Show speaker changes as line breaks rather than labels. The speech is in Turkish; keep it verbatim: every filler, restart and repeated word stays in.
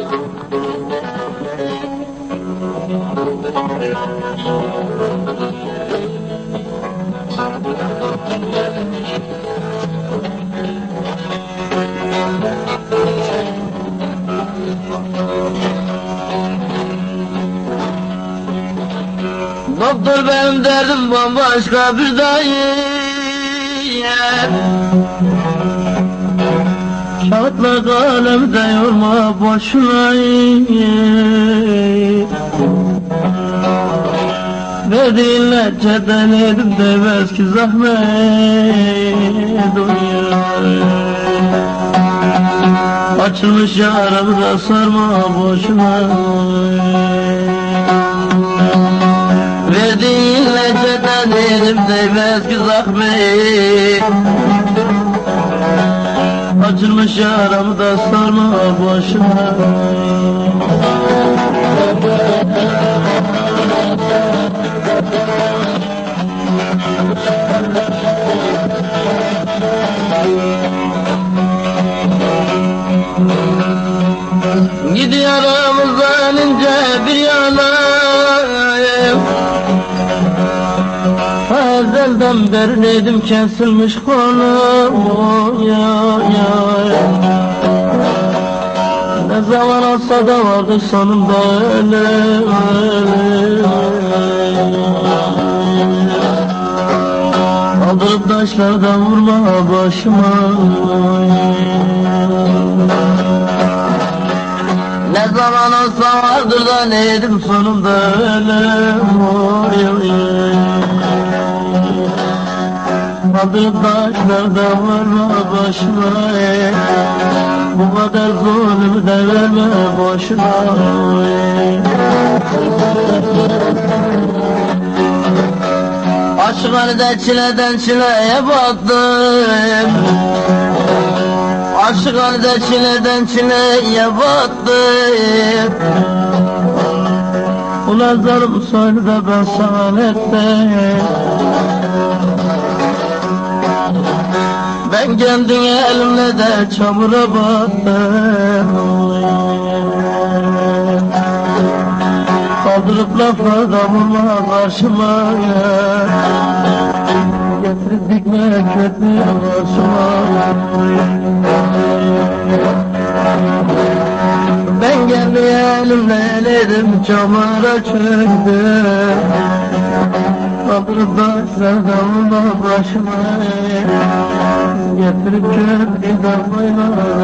Doktor benim derdim bambaşka bir dayı. Kağıtla kalemde yorma boşuna. Verdiğin necceden edip de eski zahmet uyuyor. Açılmış yaramı da sarma boşuna. Verdiğin necceden edip de eski zahmet. Açılmış yaramı da sarma boşuna. Gidiyor aramızdan ince bir yanayım. Ezelden beri nedim kesilmiş kolum ya ya. Ne zaman olsa da vardı sonunda ölüm. Kaldırıp taşlardan vurma başıma. Ne zaman olsa vardır da neydim sonunda ölüm. Kaldırıp taşlardan vurma başıma. Bu kadar zulmü de verme boşuna. Aşk halde çileden çileye battım. Aşk halde çileden çileye battım. Ulan zarım söyle de ben sana ettim. Ben kendi elimle de çamura battım. Kaldırıp lafla vurma karşıma. Getirip dikme kötü başıma. Ben kendi elimle eledim çamura çöktüm. Kaldırıp taşlardan vurma başıma. Getirip köprüden koyma